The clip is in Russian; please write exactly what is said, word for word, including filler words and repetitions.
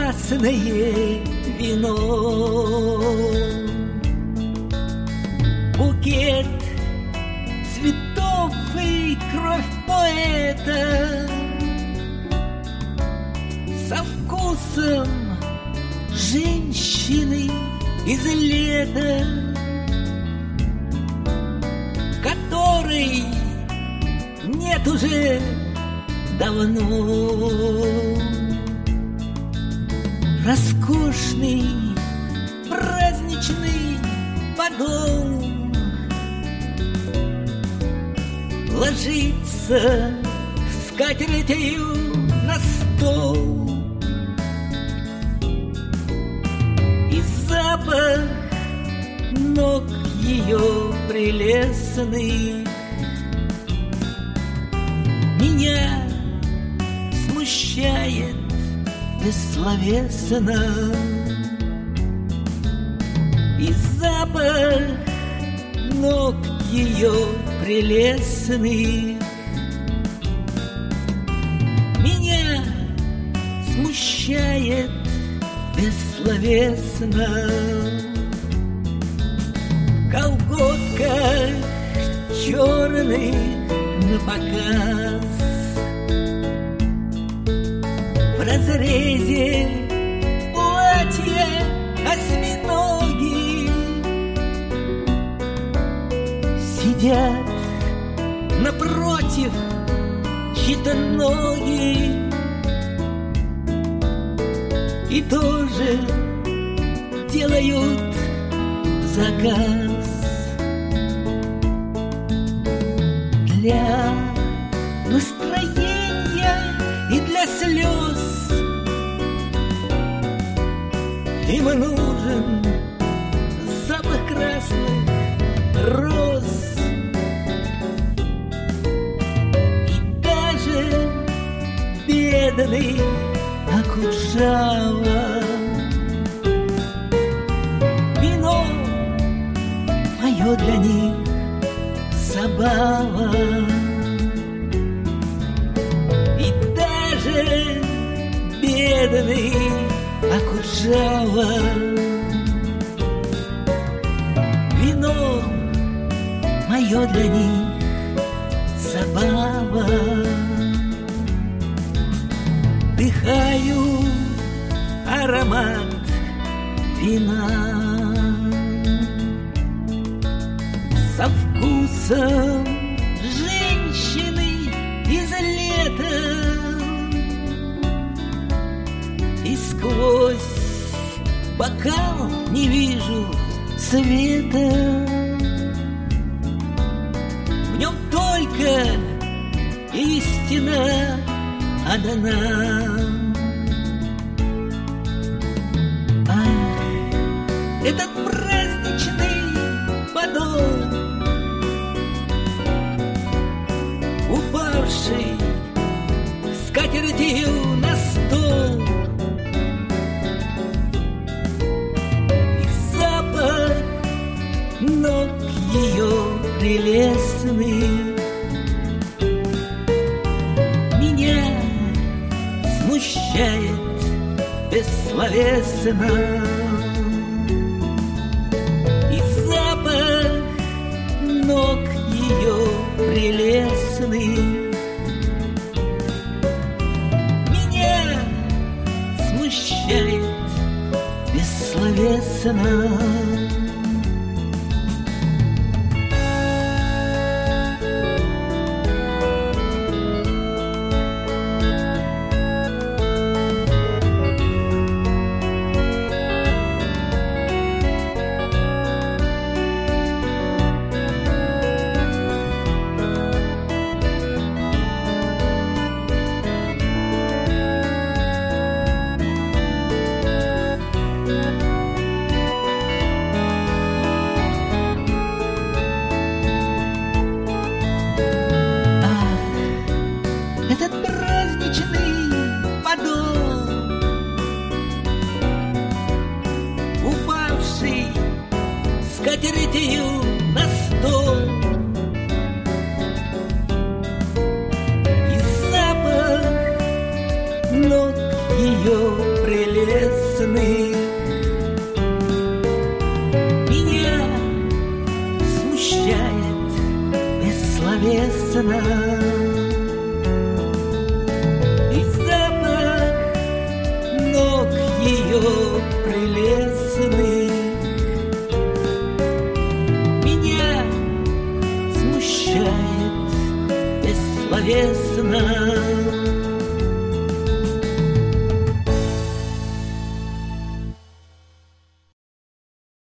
красное вино. Букет цветов и кровь поэта со вкусом женщины из лета, которой нет уже давно. Роскошный праздничный подол ложится скатертью на стол, и запах ног ее прелестных меня смущает бессловесно. И запах ног ее прелестных меня смущает бессловесно. Колготка черных напоказ, в разрезе платья осьминоги сидят напротив чьи-то ноги и тоже делают заказ. Для настроения и для слез им нужен запах красных роз. И даже бедный Окуджава вино мое для них забава. И даже бедный Окуджава вино мое для них забава. Вдыхаю аромат вина со вкусом женщины из лета, и сквозь бокал не вижу света. В нем только истина одна. Ах, этот праздничный подол, упавший скатертью на стол, и запах ног ее прелестных меня смущает бессловесно. И запах ног ее прелестных меня смущает бессловесно. Этот праздничный подол, упавший скатертью на стол, и запах ног ее прелестных она. И запах ног ее прелестных меня смущает бессловесно.